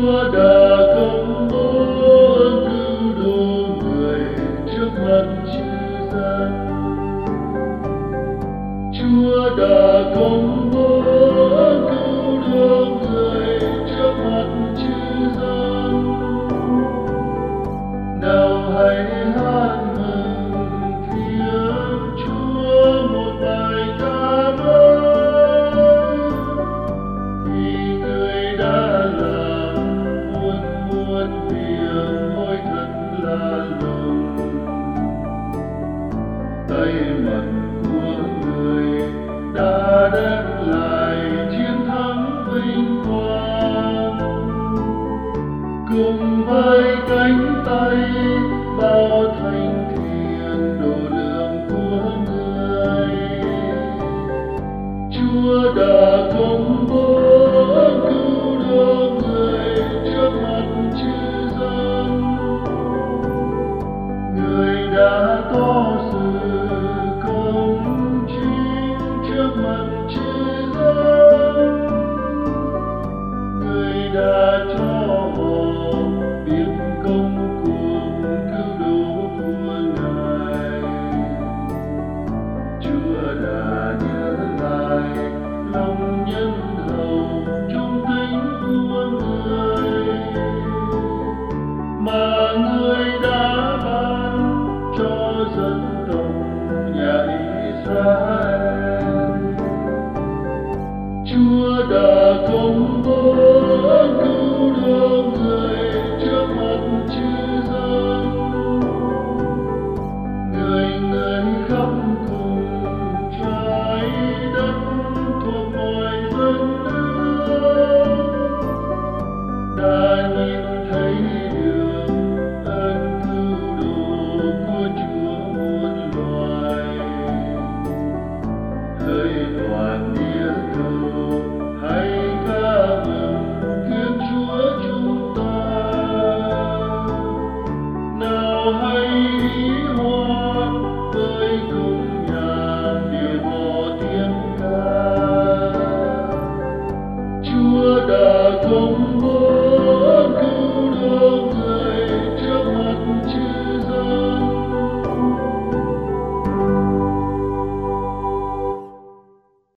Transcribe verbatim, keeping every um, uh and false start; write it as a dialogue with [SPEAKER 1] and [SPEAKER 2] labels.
[SPEAKER 1] Chúa đã công bố ơn cứu độ người trước mặt chư gian. Chúa đã công bố ơn cứu độ người trước mặt chư gian. Nào hãy hát mừng tiếng Chúa một bài ca mới, vì người đã làm muôn muôn việc ôi thật lạ lùng. Tay mặt của người đã đem